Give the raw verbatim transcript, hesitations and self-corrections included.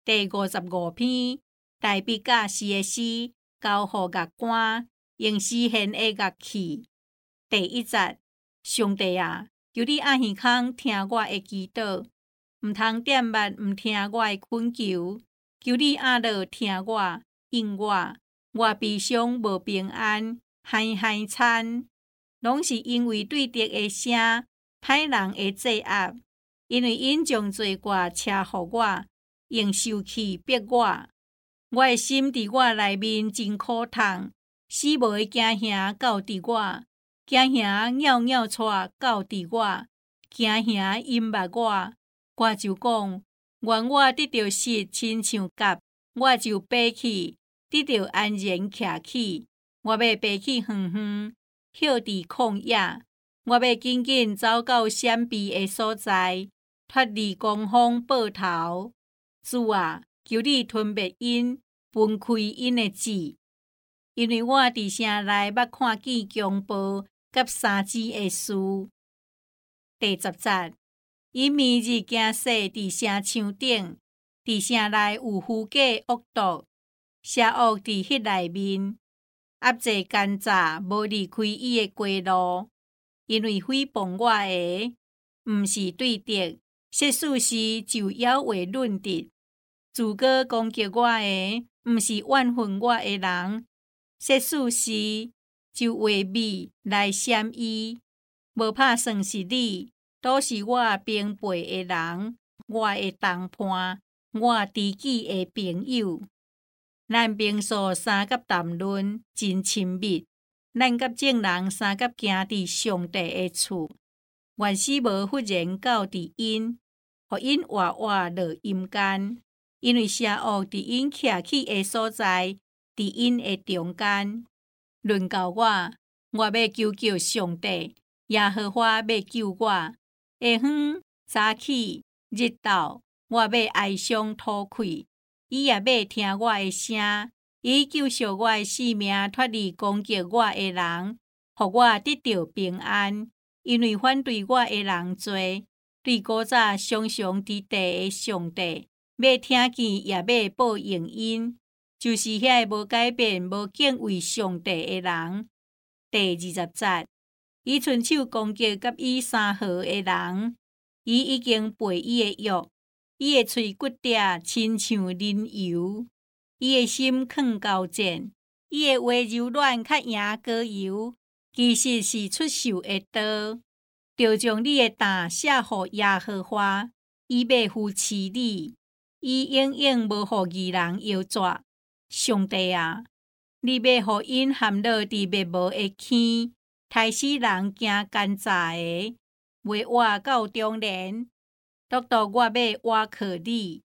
第五十五篇，大笔假诗的诗，交予乐官，用诗献的乐器。第一节，上帝啊，求你阿耳孔听我的祈祷，毋通点捌毋听我的恳求，求你阿落听我，应我。我悲伤无平安，嗨嗨惨，拢是因为对敌的声，歹人的制压，因为因将罪过车互我，用受气逼我。我的心伫我内面真苦痛，死无的惊吓到伫我，惊吓袅袅带到伫我，惊吓淹没我。我就讲，原我得到失，亲像甲，我就爬起。得到安然徛起，我要爬起远远，歇伫旷野。我要緊緊走到閃避的所在，脫離狂風暴頭。主啊，求你吞滅因，分開因的舌，因為我佇城內捌看見強暴甲殺子的事。第十節，因明日驚世佇城牆頂，佇城內有虛假惡毒。邪惡佇迄內面，壓制奸詐，無離開伊的街路。因為誹謗我的，毋是對敵，實屬是就妖話論敵。自個攻擊我的，毋是怨恨我的人，實屬是就畫美來閃伊。無拍算是你，都是我平輩的人，我的同伴，我知己的朋友。咱平素三甲談論真親密，咱甲眾人三甲行佇上帝的厝，願死無忽然到佇因，互因活活落陰間，因為邪惡佇因徛起的所在，佇因的中間。論到我，我要求救上帝，耶和華要救我。下昏早起日頭，我要哀傷吐氣。伊也要聽我的聲，伊救贖我的性命，脫離攻擊我的人，互我得到平安。因為反對我的人多，對古早常常佇地的上帝，要聽見也要報應因，就是遐個無改變、無敬畏上帝的人。第二十節，伊伸手攻擊甲伊相合的人，伊已經背伊的約。伊的喙骨嗲親像磷油，伊的心囥高賤，伊的話柔軟較贏膏油，其實是出售的刀。就將你的膽寫予耶和華，伊要扶持你，伊永遠無予義人搖拽。上帝啊，你要予因陷落佇滅無的坑，害死人驚奸詐的，袂活到中年。獨獨我要倚靠你，